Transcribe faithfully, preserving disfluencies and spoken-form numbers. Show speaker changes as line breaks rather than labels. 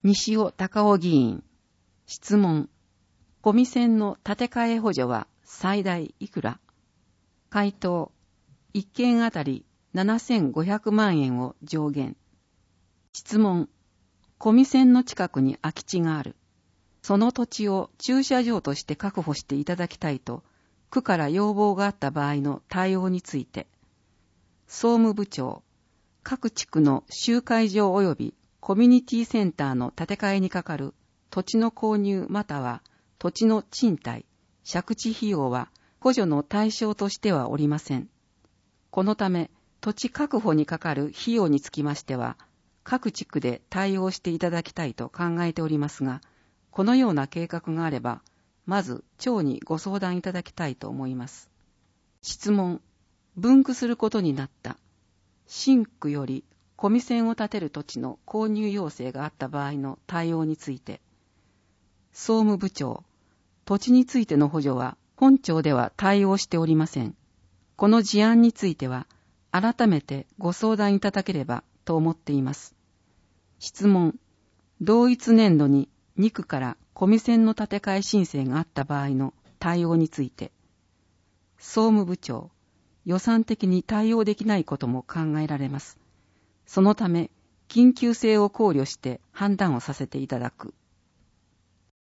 西尾隆夫議員。質問。コミセンの建て替え補助は最大いくら？回答。いっけんあたりななせんごひゃくまんえんを上限。質問。コミセンの近くに空き地がある。その土地を駐車場として確保していただきたいと、区から要望があった場合の対応について。総務部長。各地区の集会場及びコミュニティセンターの建て替えにかかる土地の購入または土地の賃貸、借地費用は補助の対象としてはおりません。このため、土地確保にかかる費用につきましては、各地区で対応していただきたいと考えておりますが、このような計画があれば、まず町にご相談いただきたいと思います。質問。分区することになった。新区よりコミセンを建てる土地の購入要請があった場合の対応について。総務部長。土地についての補助は本町では対応しておりません。この事案については改めてご相談いただければと思っています。質問。同一年度にに区からコミセンの建て替え申請があった場合の対応について。総務部長。予算的に対応できないことも考えられます。そのため、緊急性を考慮して判断をさせていただく。